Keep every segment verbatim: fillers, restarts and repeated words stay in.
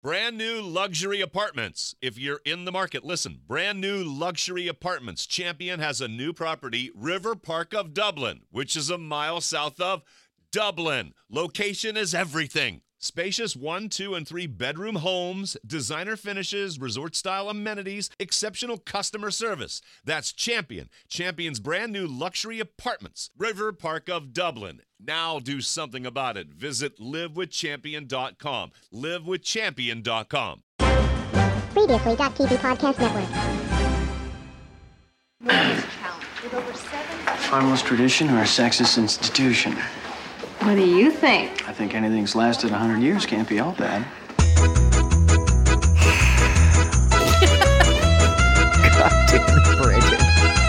Brand new luxury apartments. If you're in the market, listen. Brand new luxury apartments. Champion has a new property, River Park of Dublin, which is a mile south of Dublin. Location is everything. Spacious one, two, and three bedroom homes, designer finishes, resort-style amenities, exceptional customer service. That's Champion. Champion's brand new luxury apartments. River Park of Dublin. Now do something about it. Visit live with champion dot com. live with champion dot com. Previously, T V Podcast Network. Harmless tradition or a sexist institution? What do you think? I think anything's lasted a hundred years can't be all bad. God damn it, Brandon.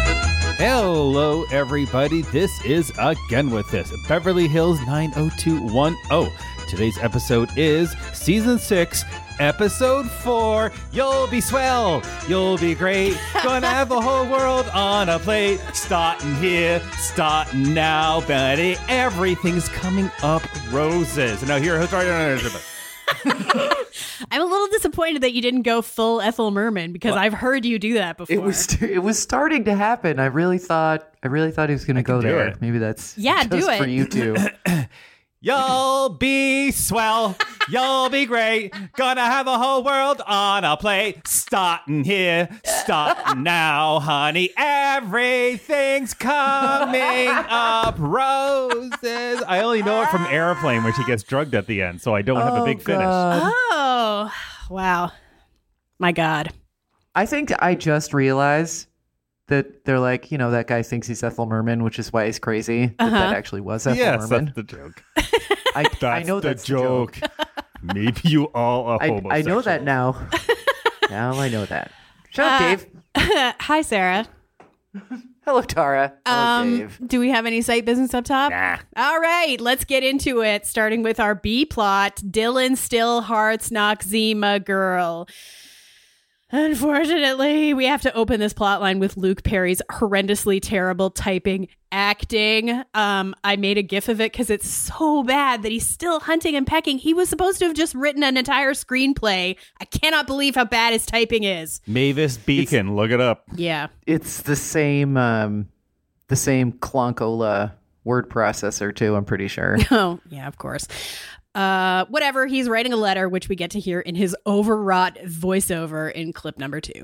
Hello, everybody. This is Again With This, Beverly Hills nine oh two one oh. Today's episode is Season six, Episode four. You'll be swell. You'll be great. Gonna have the whole world on a plate. Starting here, starting now, buddy. Everything's coming up roses. Now here, who's right on I'm a little disappointed that you didn't go full Ethel Merman because well, I've heard you do that before. It was it was starting to happen. I really thought I really thought he was going to go there. It. Maybe that's yeah, just do it for you two. You'll be swell. You'll be great. Gonna have the whole world on a plate. Starting here, starting now, honey. Everything's coming up roses. I only know it from Airplane, where she gets drugged at the end, so I don't have oh, a big God. finish. Oh, wow. My God. I think I just realized that they're like, you know, that guy thinks he's Ethel Merman, which is why he's crazy. Uh-huh. That, that actually was Ethel yes, Merman. Yes, that's the joke. I, that's I know the that's joke. the joke. Maybe you all are I, homosexual. I know that now. Now I know that. Shut up, uh, Dave. Hi, Sarah. Hello, Tara. Hello, um, Dave. Do we have any site business up top? Nah. All right, let's get into it. Starting with our B plot, Dylan Stillheart's Noxzema girl. Unfortunately, we have to open this plotline with Luke Perry's horrendously terrible typing acting. Um, I made a gif of it because it's so bad that he's still hunting and pecking. He was supposed to have just written an entire screenplay. I cannot believe how bad his typing is. Mavis Beacon, it's, look it up. Yeah. It's the same, um, the same Clonkola word processor, too, I'm pretty sure. Oh, yeah, of course. Uh, whatever, he's writing a letter, which we get to hear in his overwrought voiceover in clip number two.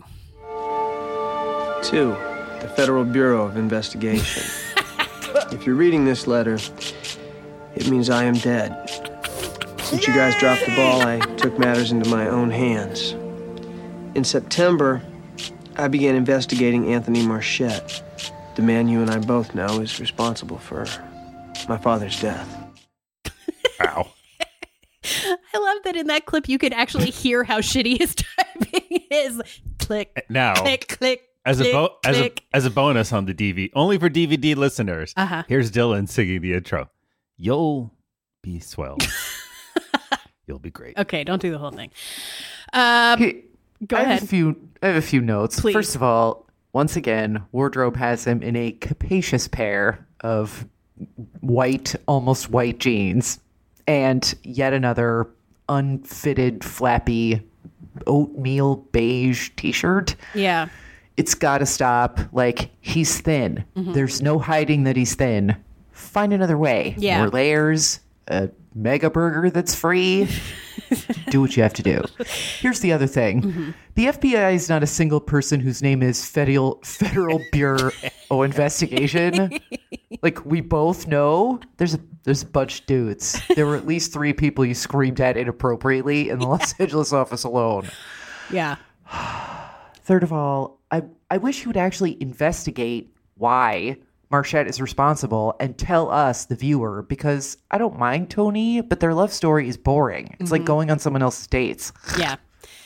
Two, the Federal Bureau of Investigation. If you're reading this letter, it means I am dead. Since you guys dropped the ball, I took matters into my own hands. In September, I began investigating Anthony Marchette, the man you and I both know is responsible for my father's death. Ow. I love that in that clip you could actually hear how shitty his typing is. Click, now, click, click, as click, a bo- as click. a as a bonus on the D V D, only for D V D listeners. Uh-huh. Here's Dylan singing the intro. You'll be swell. You'll be great. Okay, don't do the whole thing. Um, okay, go I ahead. Have a few, I have a few notes. Please. First of all, once again, Wardrobe has him in a capacious pair of white, almost white jeans. And yet another unfitted, flappy, oatmeal beige t-shirt. Yeah. It's got to stop. Like, he's thin. Mm-hmm. There's no hiding that he's thin. Find another way. Yeah. More layers, a mega burger that's free. Do what you have to do. Here's the other thing. Mm-hmm. The F B I is not a single person whose name is Federal Federal Bureau of Investigation. Like, we both know there's a there's a bunch of dudes. There were at least three people you screamed at inappropriately in the Los Angeles office alone. Yeah. Third of all, I I wish you would actually investigate why Marchette is responsible and tell us, the viewer, because I don't mind Tony, but their love story is boring. It's mm-hmm. like going on someone else's dates. Yeah.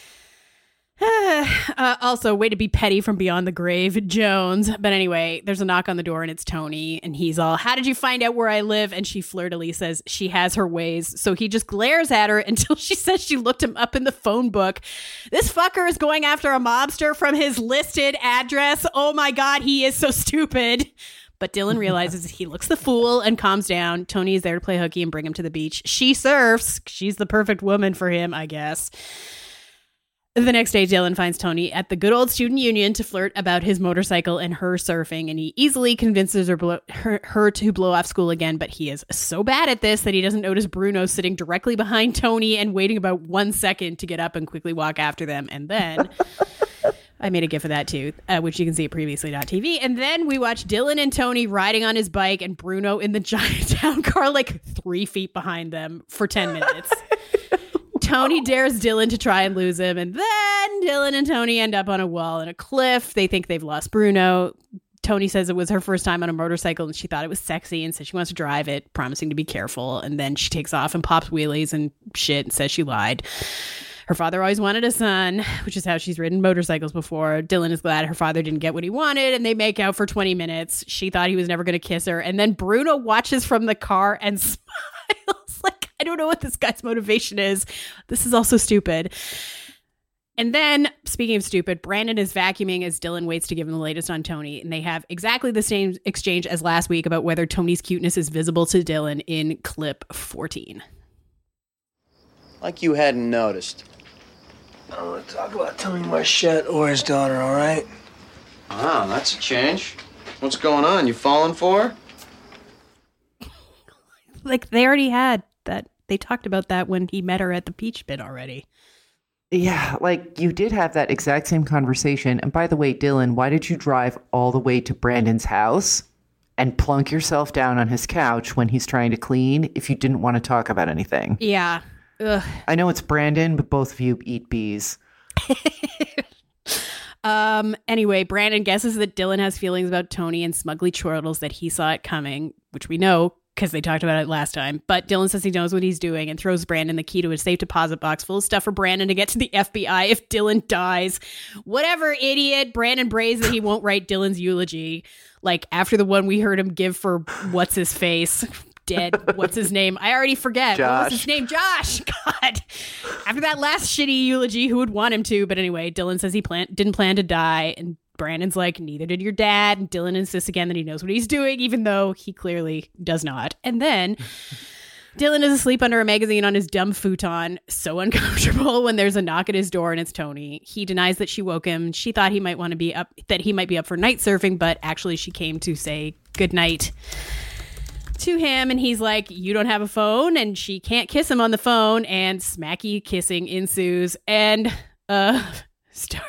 uh, also, way to be petty from beyond the grave, Jones. But anyway, there's a knock on the door and it's Tony. And he's all, how did you find out where I live? And she flirtily says she has her ways. So he just glares at her until she says she looked him up in the phone book. This fucker is going after a mobster from his listed address. Oh my God, he is so stupid. But Dylan realizes he looks the fool and calms down. Tony is there to play hooky and bring him to the beach. She surfs. She's the perfect woman for him, I guess. The next day, Dylan finds Tony at the good old student union to flirt about his motorcycle and her surfing, and he easily convinces her, blow, her, her to blow off school again, but he is so bad at this that he doesn't notice Bruno sitting directly behind Tony and waiting about one second to get up and quickly walk after them. And then I made a gif of that too, uh, which you can see at previously dot t v. And then we watch Dylan and Tony riding on his bike and Bruno in the giant town car like three feet behind them for ten minutes. Tony dares Dylan to try and lose him, and then Dylan and Tony end up on a wall and a cliff. They think they've lost Bruno. Tony says it was her first time on a motorcycle and she thought it was sexy and said she wants to drive it, promising to be careful. And then she takes off and pops wheelies and shit and says she lied. Her father always wanted a son, which is how she's ridden motorcycles before. Dylan is glad her father didn't get what he wanted, and they make out for twenty minutes. She thought he was never going to kiss her. And then Bruno watches from the car and smiles. Like, I don't know what this guy's motivation is. This is also stupid. And then, speaking of stupid, Brandon is vacuuming as Dylan waits to give him the latest on Tony. And they have exactly the same exchange as last week about whether Tony's cuteness is visible to Dylan in clip fourteen. Like you hadn't noticed. I don't want to talk about Tony Marchette or his daughter, all right? Wow, that's a change. What's going on? You falling for her? Like, they already had that. They talked about that when he met her at the Peach Pit already. Yeah, like, you did have that exact same conversation. And by the way, Dylan, why did you drive all the way to Brandon's house and plunk yourself down on his couch when he's trying to clean if you didn't want to talk about anything? Yeah. Ugh. I know it's Brandon, but both of you eat bees. um. Anyway, Brandon guesses that Dylan has feelings about Tony and smugly chortles that he saw it coming, which we know because they talked about it last time. But Dylan says he knows what he's doing and throws Brandon the key to his safe deposit box full of stuff for Brandon to get to the F B I if Dylan dies. Whatever, idiot. Brandon brays that he won't write Dylan's eulogy. Like, after the one we heard him give for what's his face. Dead. What's his name? I already forget. Josh. What was his name? Josh. God. After that last shitty eulogy, who would want him to? But anyway, Dylan says he plan- didn't plan to die. And Brandon's like, neither did your dad. And Dylan insists again that he knows what he's doing, even though he clearly does not. And then Dylan is asleep under a magazine on his dumb futon, so uncomfortable when there's a knock at his door and it's Tony. He denies that she woke him. She thought he might want to be up, that he might be up for night surfing, but actually she came to say goodnight to him, and he's like, you don't have a phone, and she can't kiss him on the phone, and smacky kissing ensues. And uh storyline.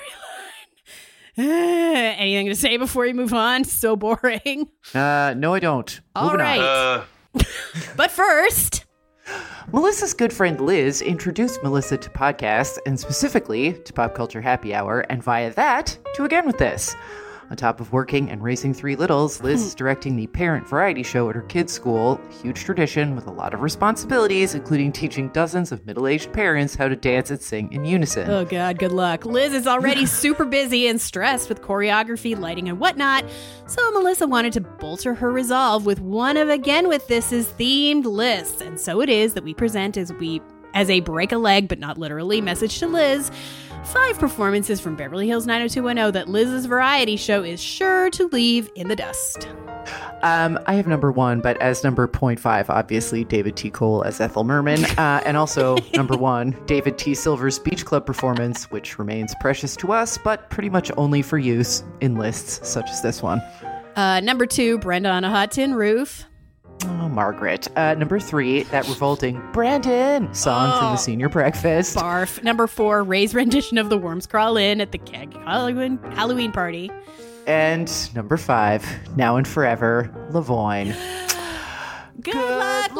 Anything to say before you move on? So boring. Uh, no, I don't. All Moving right. on. Uh, But first, Melissa's good friend Liz introduced Melissa to podcasts, and specifically to Pop Culture Happy Hour, and via that, to Again With This. On top of working and raising three littles, Liz is directing the parent variety show at her kids' school, a huge tradition with a lot of responsibilities, including teaching dozens of middle-aged parents how to dance and sing in unison. oh God, good luck. Liz is already super busy and stressed with choreography, lighting, and whatnot, so Melissa wanted to bolster her resolve with one of Again With This's themed lists. And so it is that we present as we as a break a leg, but not literally, message to Liz, five performances from Beverly Hills nine oh two one oh that Liz's variety show is sure to leave in the dust. Um, I have number one, but as number point five, obviously, David T. Cole as Ethel Merman. Uh, and also, number one, David T. Silver's Beach Club performance, which remains precious to us, but pretty much only for use in lists such as this one. Uh, number two, Brenda on a Hot Tin Roof. Oh, Margaret. Uh, number three, that revolting Brandon song Oh. from the senior breakfast. Barf. Number four, Ray's rendition of The Worms Crawl In at the Keg Halloween, Halloween party. And number five, now and forever, Lavoine. Good, luck,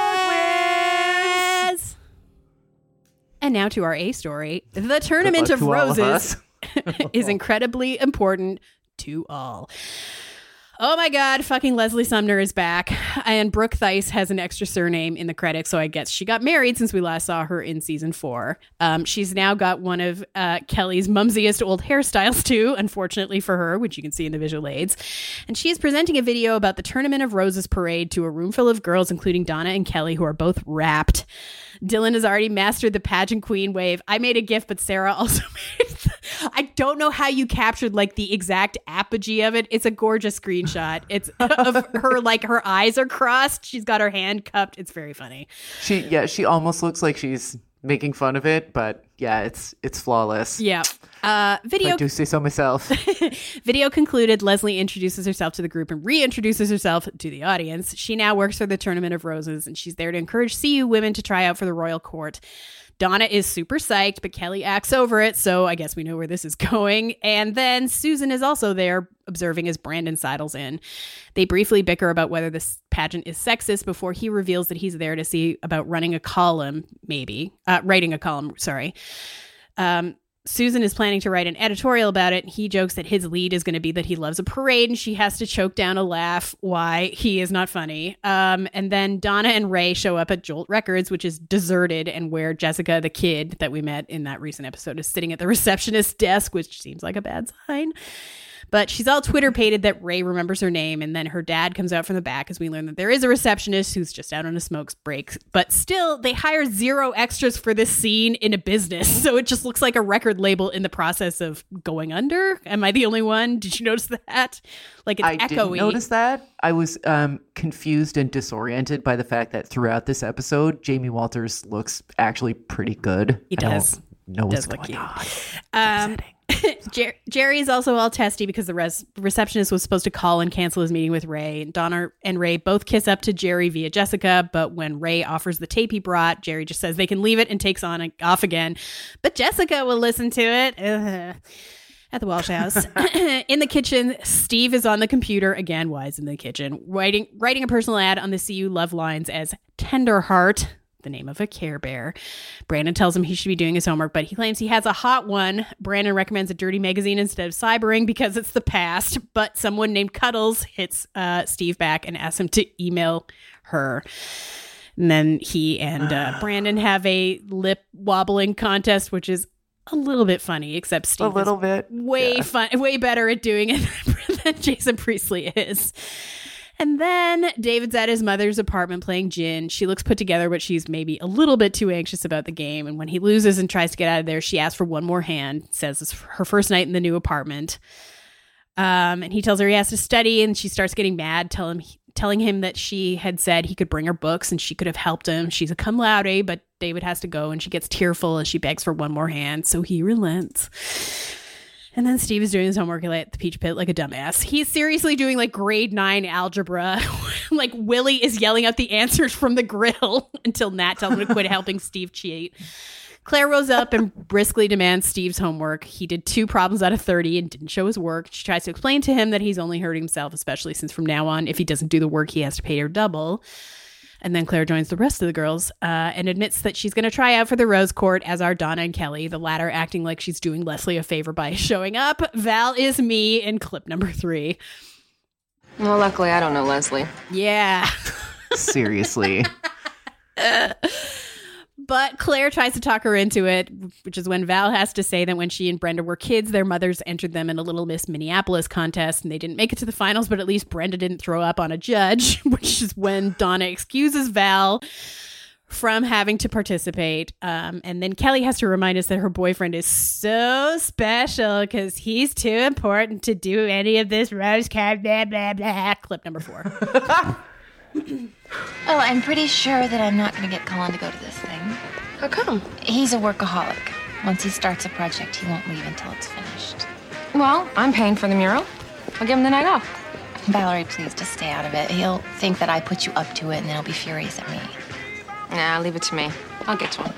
Liz! And now to our A story. The Tournament Good of luck to all of Roses us. is incredibly important to all. Oh my God, fucking Leslie Sumner is back. And Brooke Thies has an extra surname in the credits, so I guess she got married since we last saw her in season four. Um, she's now got one of uh, Kelly's mumsiest old hairstyles too, unfortunately for her, which you can see in the visual aids. And she is presenting a video about the Tournament of Roses parade to a room full of girls, including Donna and Kelly, who are both wrapped. Dylan has already mastered the pageant queen wave. I made a GIF, but Sarah also made the, I don't know how you captured like the exact apogee of it. It's a gorgeous screenshot. It's of her, like her eyes are crossed. She's got her hand cupped. It's very funny. She, yeah, she almost looks like she's making fun of it, but yeah, it's it's flawless. Yeah. Uh, video. I do say so myself. Video concluded. Leslie introduces herself to the group and reintroduces herself to the audience. She now works for the Tournament of Roses, and she's there to encourage C U women to try out for the royal court. Donna is super psyched, but Kelly acts over it, so I guess we know where this is going. And then Susan is also there observing as Brandon sidles in. They briefly bicker about whether this pageant is sexist before he reveals that he's there to see about running a column, maybe. Uh, writing a column, sorry. Um, Susan is planning to write an editorial about it. He jokes that his lead is going to be that he loves a parade, and she has to choke down a laugh why he is not funny. Um, and then Donna and Ray show up at Jolt Records, which is deserted, and where Jessica, the kid that we met in that recent episode, is sitting at the receptionist's desk, which seems like a bad sign. But she's all Twitter-pated that Ray remembers her name, and then her dad comes out from the back as we learn that there is a receptionist who's just out on a smoke break. But still, they hire zero extras for this scene in a business, so it just looks like a record label in the process of going under. Am I the only one? Did you notice that? Like it's I echoey. didn't notice that. I was um, confused and disoriented by the fact that throughout this episode, Jamie Walters looks actually pretty good. He I does. don't know what's does look going cute. on. Um, Jer- Jerry is also all testy because the res- receptionist was supposed to call and cancel his meeting with Ray. Donna and Ray both kiss up to Jerry via Jessica, but when Ray offers the tape he brought, Jerry just says they can leave it and takes on and off again. But Jessica will listen to it. Ugh. At the Walsh house. In the kitchen, Steve is on the computer. Again, why is in the kitchen? Writing, writing a personal ad on the C U Love Lines as Tenderheart, the name of a Care Bear. Brandon tells him he should be doing his homework, but he claims he has a hot one. Brandon recommends a dirty magazine instead of Cybering because it's the past, but someone named Cuddles hits uh, Steve back and asks him to email her. And then he and uh, Brandon have a lip wobbling contest, which is a little bit funny, except Steve A little is bit. way Yeah. fun, way better at doing it than Jason Priestley is. And then David's at his mother's apartment playing gin. She looks put together, but she's maybe a little bit too anxious about the game. And when he loses and tries to get out of there, she asks for one more hand, says it's her first night in the new apartment. Um, and he tells her he has to study, and she starts getting mad, tell him, telling him that she had said he could bring her books and she could have helped him. She's a cum laude, but David has to go, and she gets tearful as she begs for one more hand. So he relents. And then Steve is doing his homework at the Peach Pit like a dumbass. He's seriously doing like grade nine algebra. Like Willie is yelling out the answers from the grill until Nat tells him to quit helping Steve cheat. Claire rose up and briskly demands Steve's homework. He did two problems out of thirty and didn't show his work. She tries to explain to him that he's only hurting himself, especially since from now on, if he doesn't do the work, he has to pay her double. And then Claire joins the rest of the girls uh, and admits that she's going to try out for the Rose Court, as are Donna and Kelly, the latter acting like she's doing Leslie a favor by showing up. Val is me in clip number three. Well, luckily, I don't know Leslie. Yeah. Seriously. But Claire tries to talk her into it, which is when Val has to say that when she and Brenda were kids, their mothers entered them in a Little Miss Minneapolis contest, and they didn't make it to the finals, but at least Brenda didn't throw up on a judge, which is when Donna excuses Val from having to participate. Um, and then Kelly has to remind us that her boyfriend is so special because he's too important to do any of this rose card, blah, blah, blah. Clip number four. Oh, I'm pretty sure that I'm not going to get Colin to go to this thing. How come? He's a workaholic. Once he starts a project, he won't leave until it's finished. Well, I'm paying for the mural. I'll give him the night off. Valerie, please just stay out of it. He'll think that I put you up to it, and then he'll be furious at me. Nah, leave it to me. I'll get to him.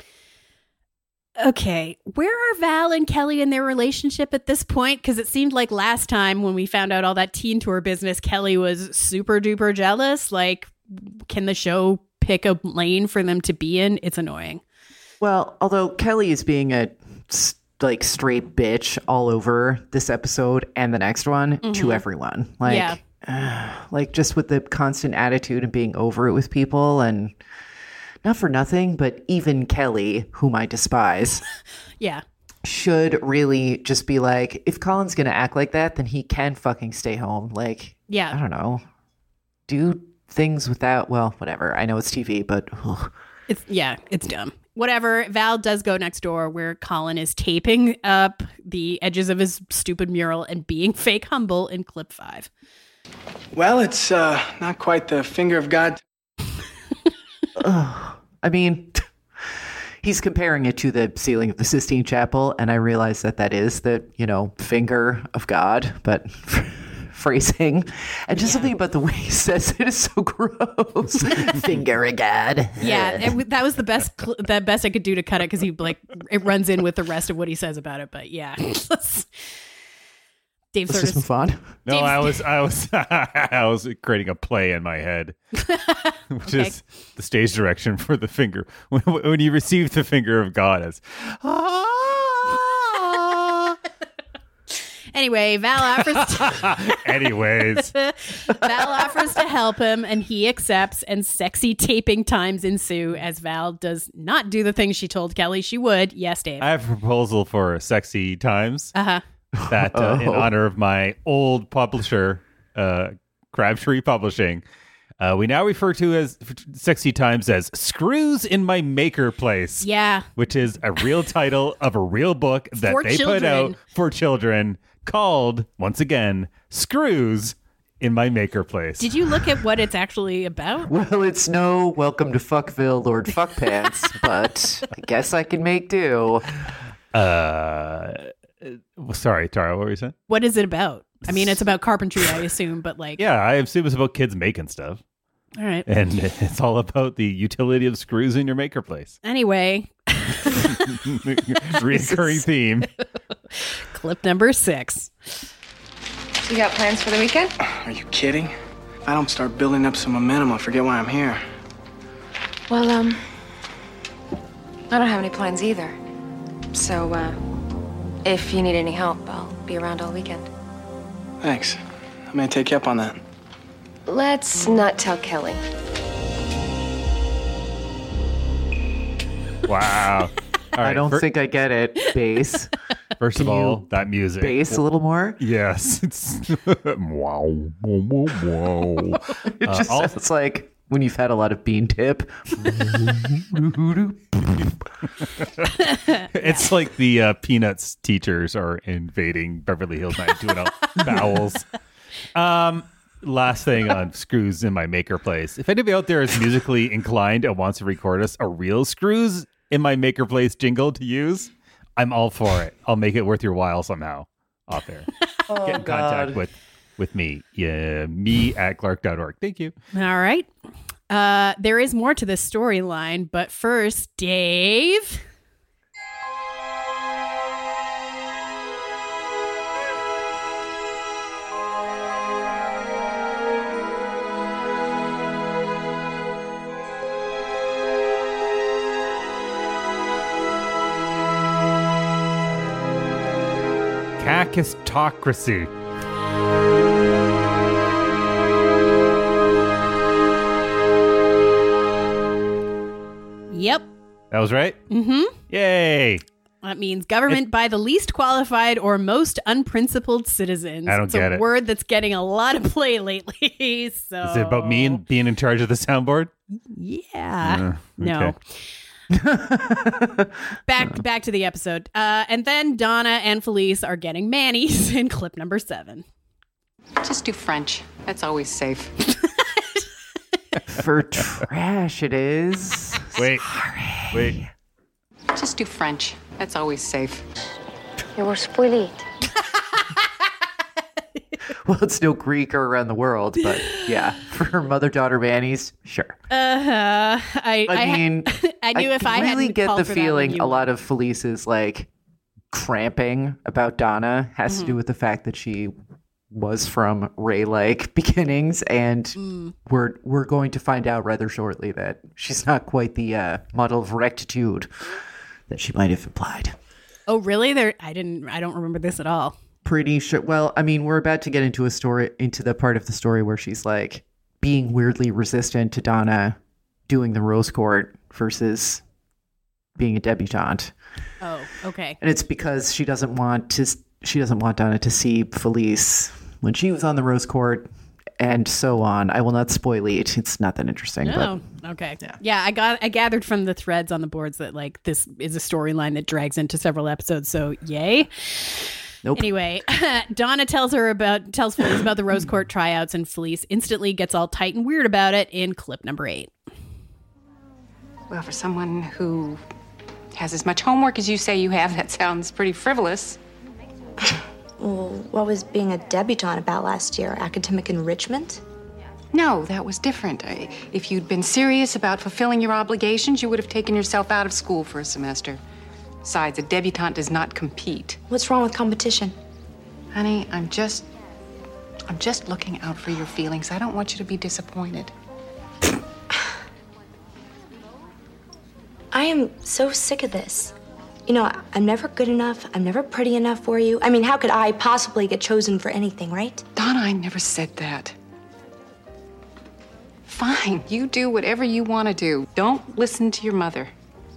Okay, where are Val and Kelly in their relationship at this point? Because it seemed like last time when we found out all that teen tour business, Kelly was super duper jealous. Like, can the show pick a lane for them to be in? It's annoying. Well, although Kelly is being a like straight bitch all over this episode and the next one mm-hmm. to everyone. Like, yeah. uh, like just with the constant attitude and being over it with people, and not for nothing, but even Kelly, whom I despise, yeah, should really just be like, if Colin's going to act like that, then he can fucking stay home. Like, yeah, I don't know, do things without, well, whatever. I know it's T V, but ugh. It's yeah, it's dumb. Whatever. Val does go next door where Colin is taping up the edges of his stupid mural and being fake humble in clip five. Well, it's uh, not quite the finger of God. Ugh. I mean, he's comparing it to the ceiling of the Sistine Chapel, and I realize that that is the, you know, finger of God, but phrasing. And just yeah. something about the way he says it is so gross. Finger of God. Yeah, it, that was the best cl- the best I could do to cut it, because he, like, it runs in with the rest of what he says about it, but yeah. Dave Let's just move on. No, Dave's- I was, I was, I was creating a play in my head, which Okay. is the stage direction for the finger. When, when you receive the finger of God as, ah. Anyway, Val offers to, Anyways, Val offers to help him, and he accepts, and sexy taping times ensue as Val does not do the things she told Kelly she would. Yes, Dave. I have a proposal for sexy times. Uh-huh. That uh, in Oh. honor of my old publisher, uh, Crabtree Publishing, uh, we now refer to as sexy times as Screws in My Maker Place. Yeah. Which is a real title of a real book that For they children. put out for children called, once again, Screws in My Maker Place. Did you look at what it's actually about? Well, it's no Welcome to Fuckville, Lord Fuckpants, but I guess I can make do. Uh, sorry, Tara, what were you saying? What is it about? I mean, it's about carpentry, I assume, but like, Yeah, I assume it's about kids making stuff. all right. And it's all about the utility of screws in your maker place. Anyway, Reoccurring theme. clip number six. So you got plans for the weekend? Are you kidding? If I don't start building up some momentum, I'll forget why I'm here. Well, um, I don't have any plans either. So, uh, if you need any help, I'll be around all weekend. Thanks. I'm gonna take you up on that. Let's not tell Kelly. Wow. All I right, don't fir- think I get it. Bass. First of Can all, you that music. Bass a little more? Yes. It's wow. Whoa, whoa, whoa. It Uh, just all- sounds like when you've had a lot of bean tip. It's like the uh, Peanuts teachers are invading Beverly Hills nine two one oh bowels. Um, last thing on Screws in My Maker Place. If anybody out there is musically inclined and wants to record us a real Screws in My Maker Place jingle to use, I'm all for it. I'll make it worth your while somehow off there. Oh, Get in contact with, with me. Yeah, me at clark dot org. Thank you. All right. Uh, there is more to this storyline, but first, Dave. Kakistocracy. Yep. That was right? Mm-hmm. Yay. That means government by the least qualified or most unprincipled citizens. I don't it's get a it. word that's getting a lot of play lately. So Is it about me and being in charge of the soundboard? Yeah. Uh, No. okay. Back back to the episode. Uh, and then Donna and Felice are getting manis in clip number seven. Just do French. That's always safe. For trash, it is. Wait. Wait. Just do French. That's always safe. You will spoil it. Well, it's no Greek or around the world, but yeah, for mother-daughter Manny's, sure. Uh-huh. I, I mean, I knew if I really hadn't get called the for that one, feeling you a would. lot of Felice's like cramping about Donna has Mm-hmm. to do with the fact that she was from Ray-like beginnings, and Mm. we're we're going to find out rather shortly that she's not quite the uh, model of rectitude that she might have implied. Oh, really? There I didn't I don't remember this at all. Pretty sure. Well, I mean, we're about to get into a story, into the part of the story where she's like being weirdly resistant to Donna doing the rose court versus being a debutante. Oh, okay. And it's because she doesn't want to, she doesn't want Donna to see Felice when she was on the rose court and so on. I will not spoil it. It's not that interesting. Oh, but, okay. Yeah. yeah, I got I gathered from the threads on the boards that like this is a storyline that drags into several episodes. So yay. Nope. Anyway, Donna tells her about tells Felice about the Rose Court tryouts, and Felice instantly gets all tight and weird about it in clip number eight. Well, for someone who has as much homework as you say you have, that sounds pretty frivolous. Well, what was being a debutante about last year? Academic enrichment? No, that was different. I, if you'd been serious about fulfilling your obligations, you would have taken yourself out of school for a semester. Besides, a debutante does not compete. What's wrong with competition? Honey, I'm just... I'm just looking out for your feelings. I don't want you to be disappointed. I am so sick of this. You know, I'm never good enough. I'm never pretty enough for you. I mean, how could I possibly get chosen for anything, right? Donna, I never said that. Fine, you do whatever you want to do. Don't listen to your mother.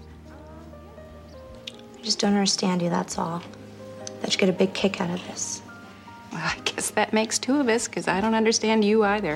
I just don't understand you, that's all. That you get a big kick out of this. Well, I guess that makes two of us, because I don't understand you either.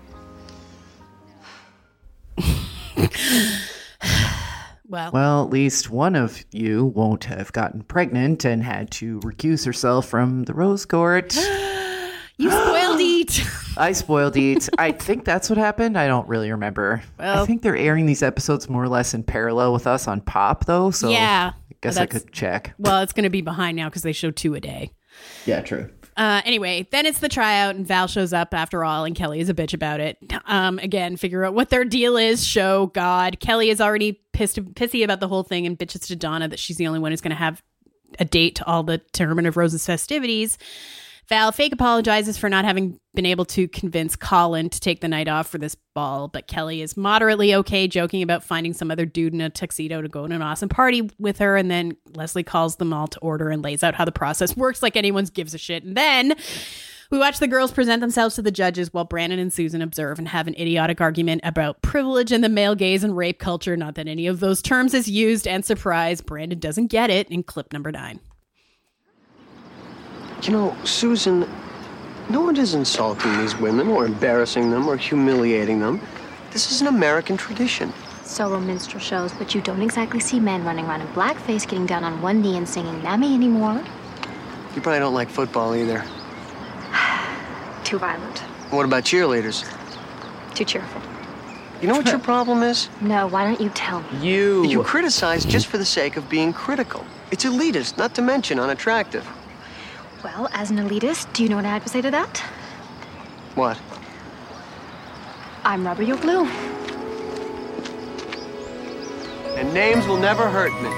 Well, Well, at least one of you won't have gotten pregnant and had to recuse herself from the Rose Court. you spoiled it. I spoiled it. I think that's what happened. I don't really remember. Well- I think they're airing these episodes more or less in parallel with us on Pop, though. So Yeah. I guess I That's- could check. Well, it's going to be behind now because they show two a day. Yeah, true. Uh, anyway, then it's the tryout, and Val shows up after all, and Kelly is a bitch about it. Um, again, figure out what their deal is. Show God. Kelly is already pissed, pissy about the whole thing and bitches to Donna that she's the only one who's going to have a date to all the Tournament of Roses festivities. Val fake apologizes for not having been able to convince Colin to take the night off for this ball, but Kelly is moderately okay, joking about finding some other dude in a tuxedo to go to an awesome party with her, and then Leslie calls them all to order and lays out how the process works like anyone gives a shit. And then we watch the girls present themselves to the judges while Brandon and Susan observe and have an idiotic argument about privilege and the male gaze and rape culture. Not that any of those terms is used, and surprise, Brandon doesn't get it in clip number nine. You know, Susan, no one is insulting these women or embarrassing them or humiliating them. This is an American tradition. Solo minstrel shows, but you don't exactly see men running around in blackface getting down on one knee and singing Mammy anymore. You probably don't like football either. Too violent. What about cheerleaders? Too cheerful. You know what your problem is? No, why don't you tell me? You. You criticize just for the sake of being critical. It's elitist, not to mention unattractive. Well, as an elitist, do you know what I have to say to that? What? I'm rubber, you're glue. And names will never hurt me.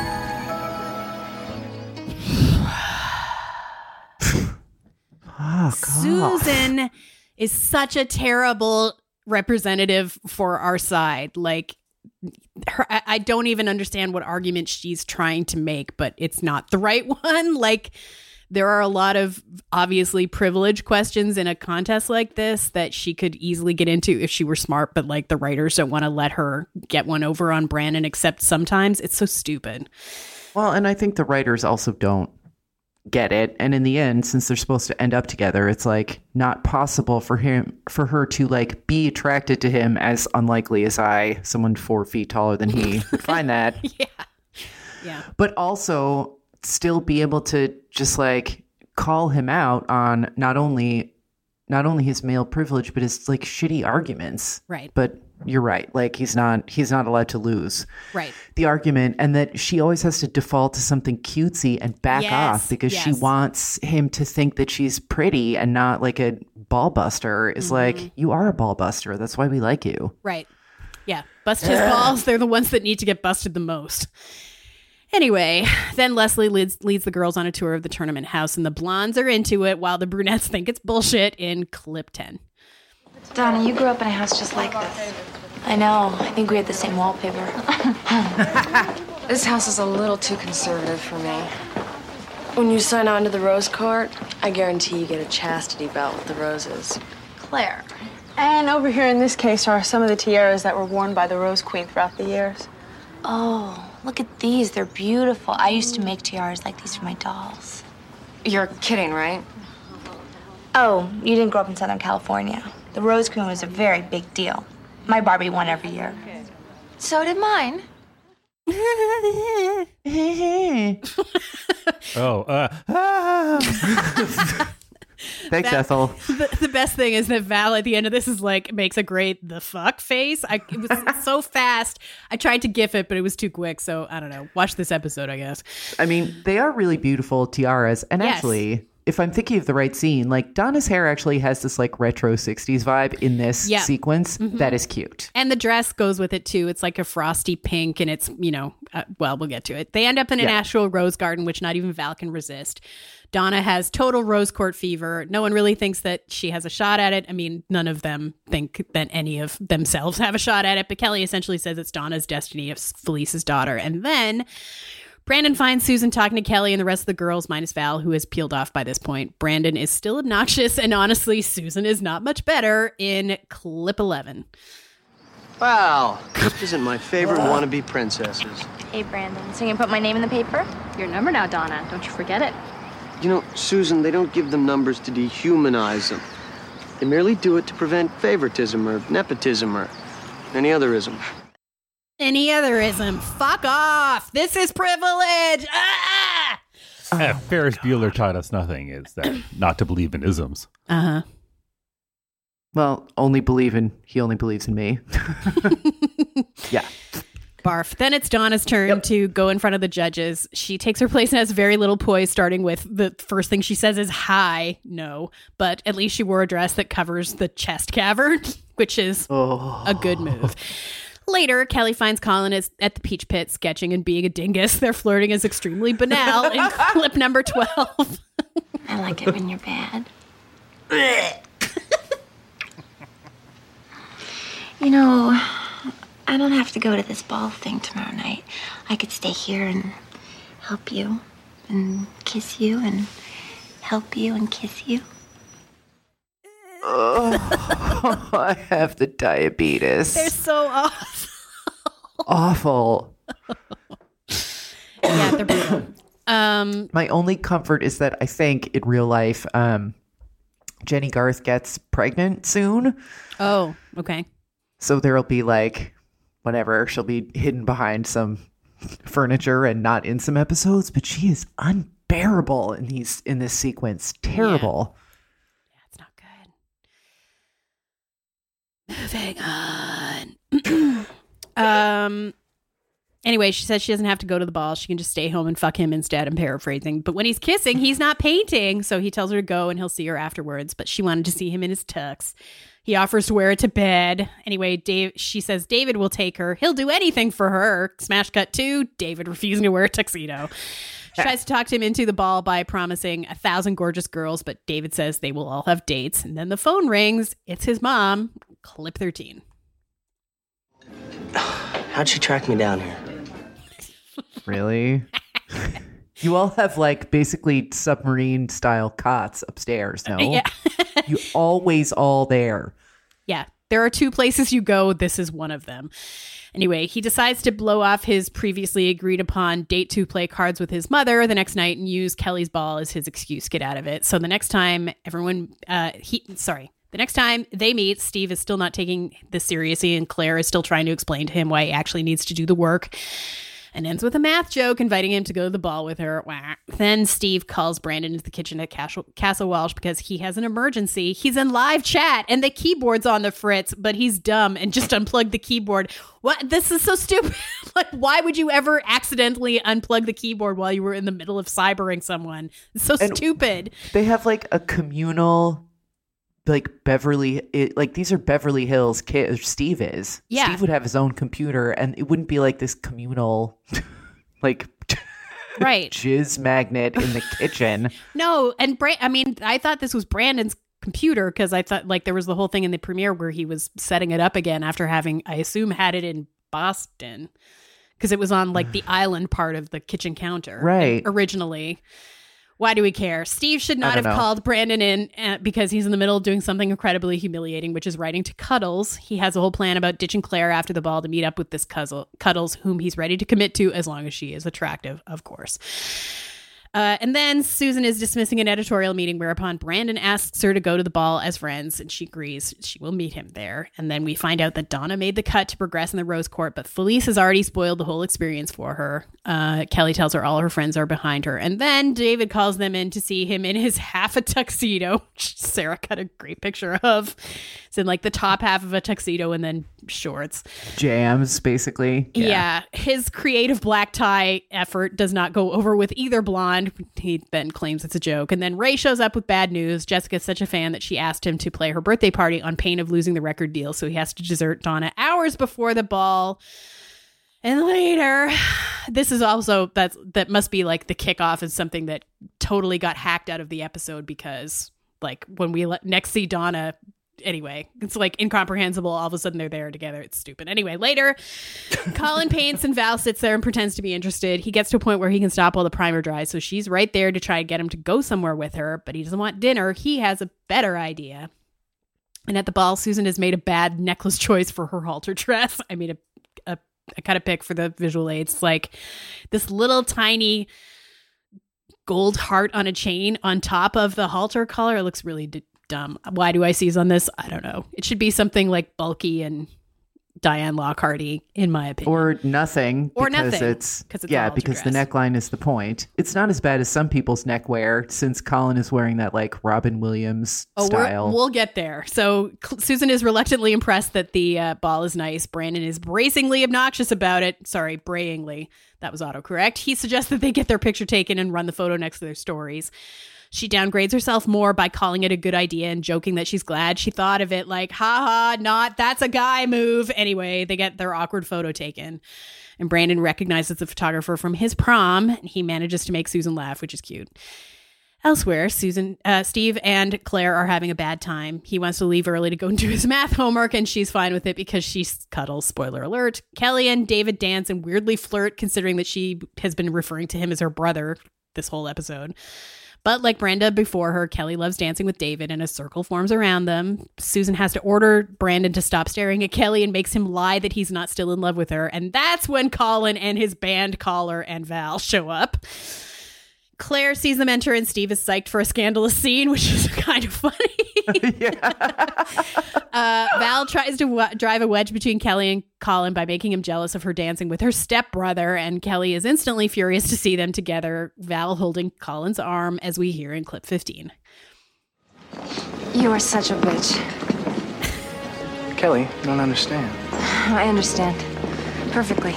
Oh, God. Susan is such a terrible representative for our side. Like, her, I, I don't even understand what argument she's trying to make, but it's not the right one. Like, there are a lot of obviously privileged questions in a contest like this that she could easily get into if she were smart, but like the writers don't want to let her get one over on Brandon, except sometimes it's so stupid. Well, and I think the writers also don't get it. And in the end, since they're supposed to end up together, it's like not possible for him, for her to like be attracted to him, as unlikely as I, someone four feet taller than he, would find that. Yeah. Yeah. But also still be able to just like call him out on not only not only his male privilege, but his like shitty arguments. Right. But you're right. Like he's not he's not allowed to lose. Right. The argument, and that she always has to default to something cutesy and back Yes, off because she yes. wants him to think that she's pretty and not like a ball buster. Is Mm-hmm. like, you are a ball buster. That's why we like you. Right. Yeah. Bust his balls. They're the ones that need to get busted the most. Anyway, then Leslie leads, leads the girls on a tour of the tournament house, and the blondes are into it while the brunettes think it's bullshit in clip ten. Donna, you grew up in a house just like this. I know. I think we had the same wallpaper. This house is a little too conservative for me. When you sign on to the Rose Court, I guarantee you get a chastity belt with the roses. Claire. And over here in this case are some of the tiaras that were worn by the Rose Queen throughout the years. Oh, look at these. They're beautiful. I used to make tiaras like these for my dolls. You're kidding, right? Oh, you didn't grow up in Southern California. The Rose Queen was a very big deal. My Barbie won every year. So did mine. oh, uh, ah. Thanks, That- Ethel. The, the best thing is that Val at the end of this is like makes a great the fuck face. I it was so fast. I tried to gif it, but it was too quick. So I don't know. Watch this episode, I guess. I mean, they are really beautiful tiaras. And Yes. actually, if I'm thinking of the right scene, like Donna's hair actually has this like retro sixties vibe in this Yeah. sequence. Mhm. That is cute. And the dress goes with it too. It's like a frosty pink, and it's, you know, uh, well, we'll get to it. They end up in an Yeah. actual rose garden, which not even Val can resist. Donna has total rose court fever. No one really thinks that she has a shot at it. I mean, none of them think that any of themselves have a shot at it. But Kelly essentially says it's Donna's destiny of Felice's daughter. And then Brandon finds Susan talking to Kelly and the rest of the girls, minus Val, who has peeled off by this point. Brandon is still obnoxious, and honestly, Susan is not much better in clip eleven. Wow, this isn't my favorite wannabe princesses. Hey, Brandon, so you can put my name in the paper? Your number now, Donna. Don't you forget it. You know, Susan, they don't give them numbers to dehumanize them. They merely do it to prevent favoritism or nepotism or any other ism. Any otherism. Fuck off. This is privilege. Ah! Uh, Ferris Bueller taught us nothing is that not to believe in isms. Uh-huh. Well, only believe in, he only believes in me. Yeah. Barf. Then it's Donna's turn to go in front of the judges. She takes her place and has very little poise, starting with the first thing she says is hi. No, but at least she wore a dress that covers the chest cavern, which is oh. a good move. Later, Kelly finds Colin is at the Peach Pit sketching and being a dingus. Their flirting is extremely banal in clip number twelve. I like it when you're bad. You know, I don't have to go to this ball thing tomorrow night. I could stay here and help you and kiss you and help you and kiss you. Oh, I have the diabetes. They're so awful. Awful. Yeah, they're brutal. Um, My only comfort is that I think in real life, um, Jenny Garth gets pregnant soon. Oh, okay. So there'll be like, whatever, she'll be hidden behind some furniture and not in some episodes, but she is unbearable in these in this sequence. Terrible. Yeah, it's not good. Moving on. um. Anyway, she says she doesn't have to go to the ball. She can just stay home and fuck him instead. I'm paraphrasing. But when he's kissing, he's not painting. So he tells her to go and he'll see her afterwards. But she wanted to see him in his tux. He offers to wear it to bed. Anyway, Dave. She says David will take her. He'll do anything for her. Smash cut two. David refusing to wear a tuxedo. She tries to talk to him into the ball by promising a thousand gorgeous girls. But David says they will all have dates. And then the phone rings. It's his mom. Clip thirteen. How'd she track me down here? Really? You all have like basically submarine style cots upstairs, no? Yeah. You always all there. Yeah. There are two places you go. This is one of them. Anyway, he decides to blow off his previously agreed upon date to play cards with his mother the next night and use Kelly's ball as his excuse to get out of it. So the next time everyone, uh, he, sorry, the next time they meet, Steve is still not taking this seriously and Claire is still trying to explain to him why he actually needs to do the work. And ends with a math joke, inviting him to go to the ball with her. Wah. Then Steve calls Brandon into the kitchen at Castle, Castle Welsh because he has an emergency. He's in live chat and the keyboard's on the fritz, but he's dumb and just unplugged the keyboard. What? This is so stupid. Like, why would you ever accidentally unplug the keyboard while you were in the middle of cybering someone? It's so And stupid. They have like a communal, like Beverly, it, like these are Beverly Hills kids. Steve is. Yeah. Steve would have his own computer and it wouldn't be like this communal, like, Right. jizz magnet in the kitchen. No, and Bra- I mean, I thought this was Brandon's computer because I thought like there was the whole thing in the premiere where he was setting it up again after having, I assume, had it in Boston because it was on like the island part of the kitchen counter, Right. originally. Why do we care? Steve should I not don't have know. called Brandon in uh, because he's in the middle of doing something incredibly humiliating, which is writing to Cuddles. He has a whole plan about ditching Claire after the ball to meet up with this Cuddle- Cuddles, whom he's ready to commit to as long as she is attractive, of course. Uh, and then Susan is dismissing an editorial meeting, whereupon Brandon asks her to go to the ball as friends, and she agrees she will meet him there. And then we find out that Donna made the cut to progress in the Rose Court, but Felice has already spoiled the whole experience for her. Uh, Kelly tells her all her friends are behind her. And then David calls them in to see him in his half a tuxedo, which Sarah got a great picture of. It's in like the top half of a tuxedo and then shorts. Jams, basically. Yeah. yeah. His creative black tie effort does not go over with either blonde. He then claims it's a joke. And then Ray shows up with bad news. Jessica's such a fan that she asked him to play her birthday party on pain of losing the record deal. So he has to desert Donna hours before the ball. And later, this is also, that's, that must be like the kickoff is something that totally got hacked out of the episode because like when we let, next see Donna, anyway, it's like incomprehensible. All of a sudden they're there together. It's stupid. Anyway, later, Colin paints and Val sits there and pretends to be interested. He gets to a point where he can stop while the primer dries. So she's right there to try and get him to go somewhere with her, but he doesn't want dinner. He has a better idea. And at the ball, Susan has made a bad necklace choice for her halter dress. I made a, a, a kind of pick for the visual aids. It's like this little tiny gold heart on a chain on top of the halter collar. It looks really d- dumb. Why do I seize on this? I don't know. It should be something like bulky and Diane Lockhart-y, in my opinion. Or nothing. Or because nothing. It's, it's yeah, because the neckline is the point. It's not as bad as some people's neckwear, since Colin is wearing that like Robin Williams oh, style. We're, we'll get there. So Cl- Susan is reluctantly impressed that the uh, ball is nice. Brandon is bracingly obnoxious about it. Sorry, brayingly. That was autocorrect. He suggests that they get their picture taken and run the photo next to their stories. She downgrades herself more by calling it a good idea and joking that she's glad she thought of it, like, haha, not, that's a guy move. Anyway, they get their awkward photo taken. And Brandon recognizes the photographer from his prom, and he manages to make Susan laugh, which is cute. Elsewhere, Susan, uh, Steve and Claire are having a bad time. He wants to leave early to go and do his math homework, and she's fine with it because she cuddles, spoiler alert. Kelly and David dance and weirdly flirt, considering that she has been referring to him as her brother this whole episode. But like Brenda before her, Kelly loves dancing with David, and a circle forms around them. Susan has to order Brandon to stop staring at Kelly and makes him lie that he's not still in love with her. And that's when Colin and his band Collar and Val show up. Claire sees them enter, and Steve is psyched for a scandalous scene, which is kind of funny. uh, Val tries to w- drive a wedge between Kelly and Colin by making him jealous of her dancing with her stepbrother, and Kelly is instantly furious to see them together, Val holding Colin's arm, as we hear in clip fifteen. You are such a bitch. Kelly, I don't understand. I understand. Perfectly.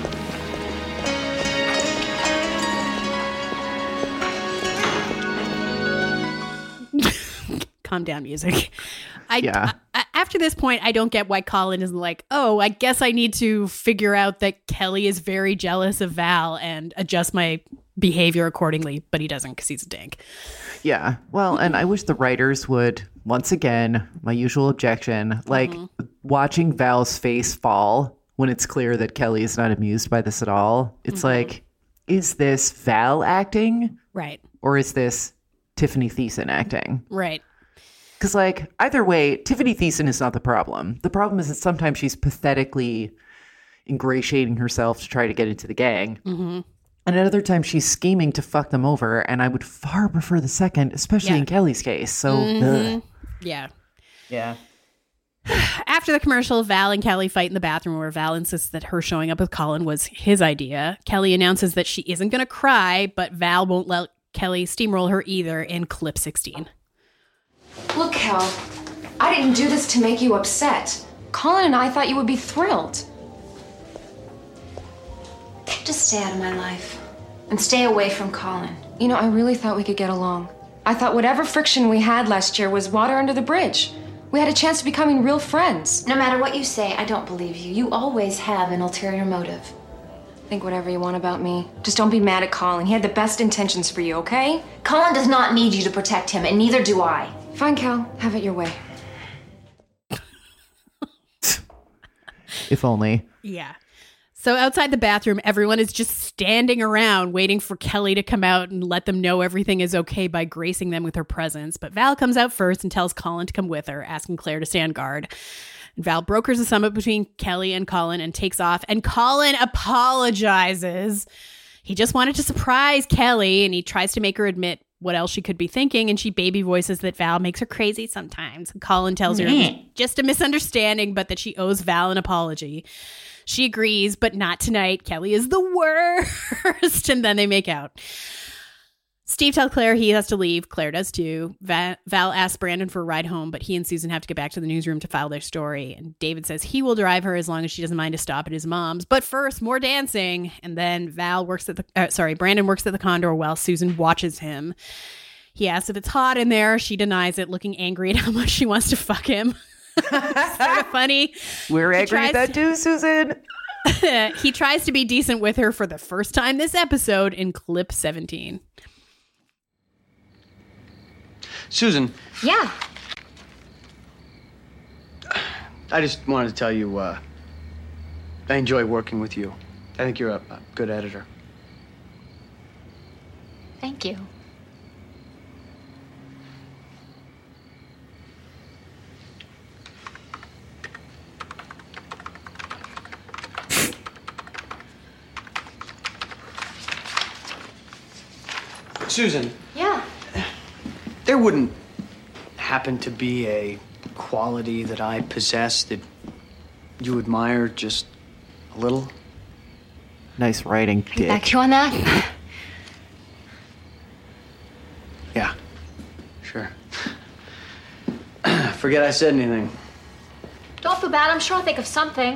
Calm down music. I, yeah. I, after this point, I don't get why Colin isn't like, oh, I guess I need to figure out that Kelly is very jealous of Val and adjust my behavior accordingly, but he doesn't because he's a dink. Yeah. Well, and I wish the writers would, once again, my usual objection, like mm-hmm. watching Val's face fall when it's clear that Kelly is not amused by this at all. It's mm-hmm. like, is this Val acting? Right. Or is this Tiffany Thiessen acting? Right. Because, like, either way, Tiffany Thiessen is not the problem. The problem is that sometimes she's pathetically ingratiating herself to try to get into the gang. Mm-hmm. And at other times, she's scheming to fuck them over. And I would far prefer the second, especially yeah. in Kelly's case. So, mm-hmm. ugh. yeah. Yeah. After the commercial, Val and Kelly fight in the bathroom where Val insists that her showing up with Colin was his idea. Kelly announces that she isn't going to cry, but Val won't let Kelly steamroll her either in clip sixteen. Look, Cal, I didn't do this to make you upset. Colin and I thought you would be thrilled. Just stay out of my life. And stay away from Colin. You know, I really thought we could get along. I thought whatever friction we had last year was water under the bridge. We had a chance of becoming real friends. No matter what you say, I don't believe you. You always have an ulterior motive. Think whatever you want about me. Just don't be mad at Colin. He had the best intentions for you, okay? Colin does not need you to protect him, and neither do I. Fine, Cal. Have it your way. If only. Yeah. So outside the bathroom, everyone is just standing around waiting for Kelly to come out and let them know everything is okay by gracing them with her presence. But Val comes out first and tells Colin to come with her, asking Claire to stand guard. And Val brokers a summit between Kelly and Colin and takes off. And Colin apologizes. He just wanted to surprise Kelly, and he tries to make her admit what else she could be thinking, and she baby voices that Val makes her crazy sometimes. Colin tells her it was just a misunderstanding, but that she owes Val an apology. She agrees, but not tonight. Kelly is the worst. And then they make out. Steve tells Claire he has to leave. Claire does too. Va- Val asks Brandon for a ride home, but he and Susan have to get back to the newsroom to file their story. And David says he will drive her as long as she doesn't mind to stop at his mom's. But first, more dancing. And then Val works at the, uh, sorry, Brandon works at the Condor while Susan watches him. He asks if it's hot in there. She denies it, looking angry at how much she wants to fuck him. It's sort of funny. We're angry at that too, Susan. He tries to be decent with her for the first time this episode in clip seventeen. Susan. Yeah. I just wanted to tell you, uh, I enjoy working with you. I think you're a, a good editor. Thank you. Susan. Yeah. There wouldn't happen to be a quality that I possess that you admire just a little? Nice writing, Can I back you on that? Yeah, sure. Forget I said anything. Don't feel bad. I'm sure I'll think of something.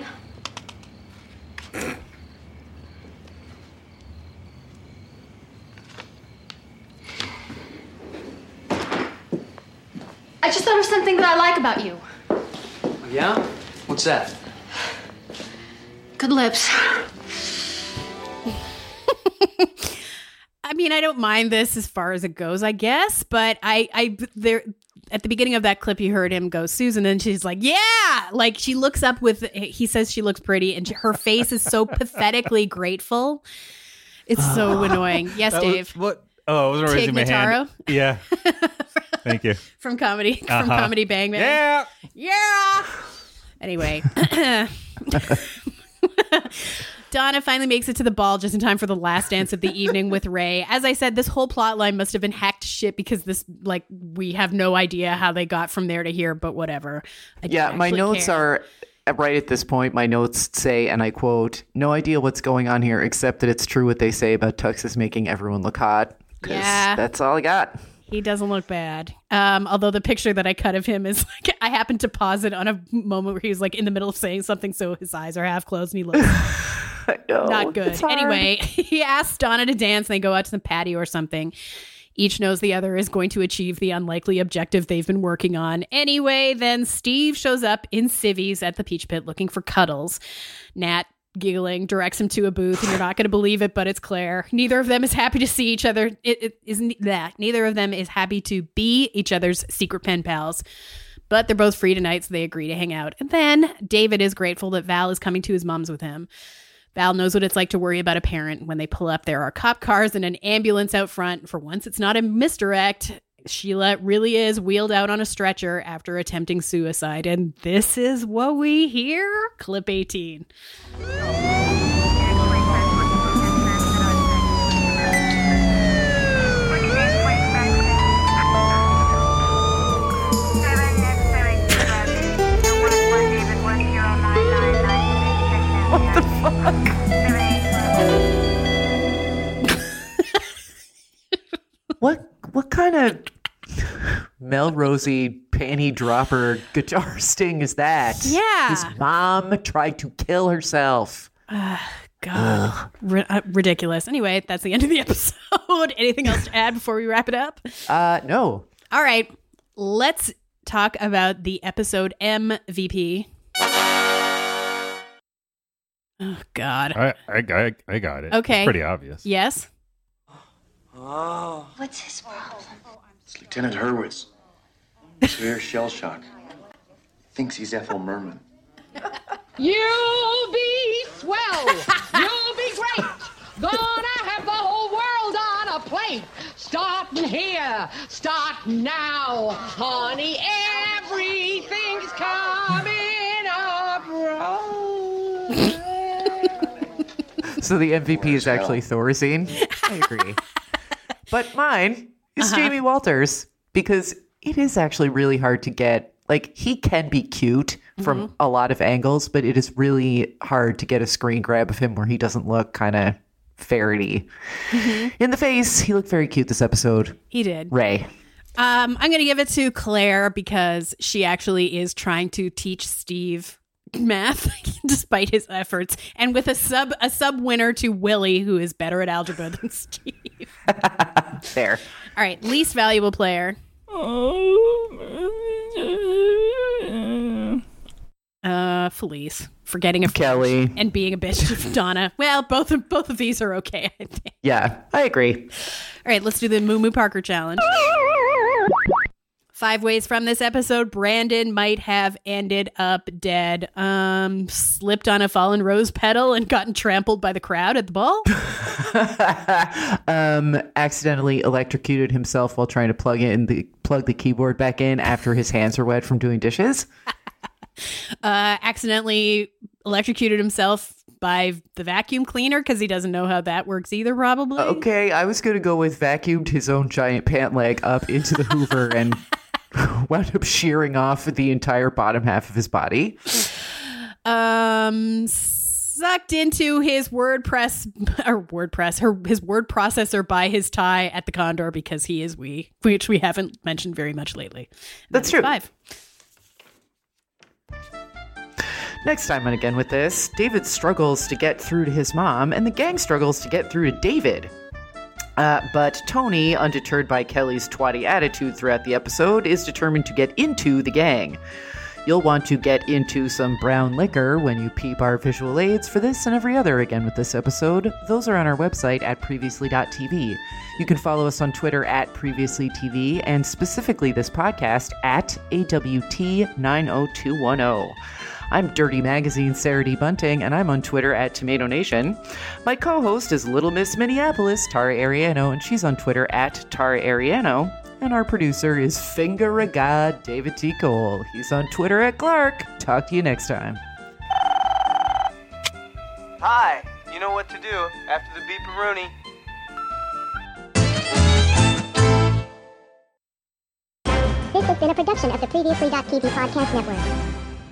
I just thought of something that I like about you. Yeah? What's that? Good lips. I mean, I don't mind this as far as it goes, I guess, but I, I, there, at the beginning of that clip, you heard him go, Susan, and she's like, yeah, like she looks up with, he says she looks pretty, and her face is so pathetically grateful. It's so annoying. Yes, That Dave. Was, what? Oh, I wasn't Tig raising my hand. Notaro? Yeah. Thank you. From comedy, Uh-huh. from Comedy Bang Bang. Yeah. Yeah. Anyway. Donna finally makes it to the ball just in time for the last dance of the evening with Ray. As I said, this whole plot line must have been hacked to shit because this, like, we have no idea how they got from there to here, but whatever. I Yeah, don't my actually notes care. are right at this point. My notes say, and I quote, "No idea what's going on here, except that it's true what they say about Tuxus making everyone look hot." 'Cause Yeah. that's all I got. He doesn't look bad. Um, although the picture that I cut of him is like, I happened to pause it on a moment where he was like in the middle of saying something, so his eyes are half closed and he looks know, not good. it's hard. Anyway, he asks Donna to dance and they go out to the patio or something. Each knows the other is going to achieve the unlikely objective they've been working on. Anyway, then Steve shows up in civvies at the Peach Pit looking for Cuddles. Nat, giggling, directs him to a booth, and you're not going to believe it, but it's Claire. Neither of them is happy to see each other. It, it isn't that. Neither of them is happy to be each other's secret pen pals. But they're both free tonight, so they agree to hang out. And then David is grateful that Val is coming to his mom's with him. Val knows what it's like to worry about a parent. When they pull up, there are cop cars and an ambulance out front. For once, it's not a misdirect. Sheila really is wheeled out on a stretcher after attempting suicide. And this is what we hear. Clip eighteen. What the fuck? what what kind of Melrosey panty dropper guitar sting is that? Yeah. His mom tried to kill herself. Uh, God. R- uh, ridiculous. Anyway, that's the end of the episode. Anything else to add before we wrap it up? Uh, no. All right. Let's talk about the episode M V P. Oh, God. I, I, I, I got it. Okay. It's pretty obvious. Yes? Oh. What's his problem? It's Lieutenant Hurwitz. Severe shell shock. Thinks he's Ethel Merman. You'll be swell. You'll be great. Gonna have the whole world on a plate. Starting here, starting now. Honey, everything's coming up right. So the M V P is actually Thorazine. I agree. But mine is uh-huh. Jamie Walters, because it is actually really hard to get. Like, he can be cute from mm-hmm. a lot of angles, but it is really hard to get a screen grab of him where he doesn't look kind of ferrety. Mm-hmm. In the face, he looked very cute this episode. He did. Ray. Um, I'm going to give it to Claire because she actually is trying to teach Steve math despite his efforts, and with a sub a sub winner to Willie, who is better at algebra than Steve. Fair. All right, least valuable player. Uh, Felice for getting a Kelly and being a bitch to Donna. Well, both of both of these are okay, I think. Yeah, I agree. All right, let's do the Moo Moo Parker challenge. Five ways from this episode Brandon might have ended up dead. Um, slipped on a fallen rose petal and gotten trampled by the crowd at the ball. um, accidentally electrocuted himself while trying to plug in the plug the keyboard back in after his hands were wet from doing dishes. uh, accidentally electrocuted himself by the vacuum cleaner because he doesn't know how that works either, probably. Okay, I was going to go with vacuumed his own giant pant leg up into the Hoover and wound up shearing off the entire bottom half of his body. Um, sucked into his WordPress or WordPress, her his word processor by his tie at the Condor because he is we, which we haven't mentioned very much lately. That's true. Five. Next time on Again With This, David struggles to get through to his mom, and the gang struggles to get through to David. Uh, but Tony, undeterred by Kelly's twatty attitude throughout the episode, is determined to get into the gang. You'll want to get into some brown liquor when you peep our visual aids for this and every other Again With This episode. Those are on our website at previously dot t v. You can follow us on Twitter at previously t v, and specifically this podcast at A W T nine oh two one oh. I'm Dirty Magazine Sarah D. Bunting, and I'm on Twitter at Tomato Nation. My co-host is Little Miss Minneapolis, Tara Ariano, and she's on Twitter at Tara Ariano. And our producer is Finger a God David T. Cole. He's on Twitter at Clark. Talk to you next time. Hi, you know what to do after the beep-a-rooney. This has been a production of the previously dot t v podcast network.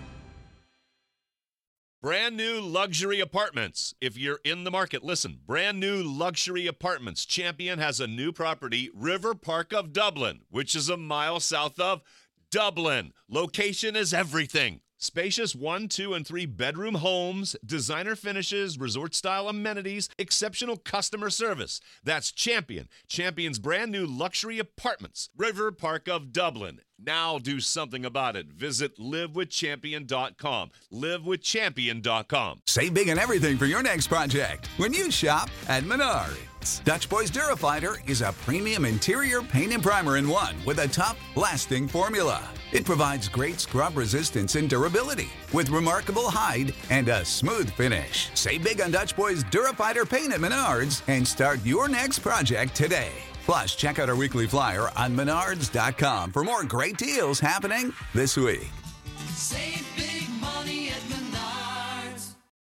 Brand new luxury apartments. If you're in the market, listen. Brand new luxury apartments. Champion has a new property, River Park of Dublin, which is a mile south of Dublin. Location is everything. Spacious one, two, and three bedroom homes, designer finishes, resort-style amenities, exceptional customer service. That's Champion. Champion's brand new luxury apartments, River Park of Dublin. Now do something about it. Visit live with champion dot com. live with champion dot com. Save big on everything for your next project when you shop at Menards. Dutch Boys Durafighter is a premium interior paint and primer in one with a tough, lasting formula. It provides great scrub resistance and durability with remarkable hide and a smooth finish. Save big on Dutch Boys Durafighter paint at Menards and start your next project today. Plus, check out our weekly flyer on menards dot com for more great deals happening this week. Save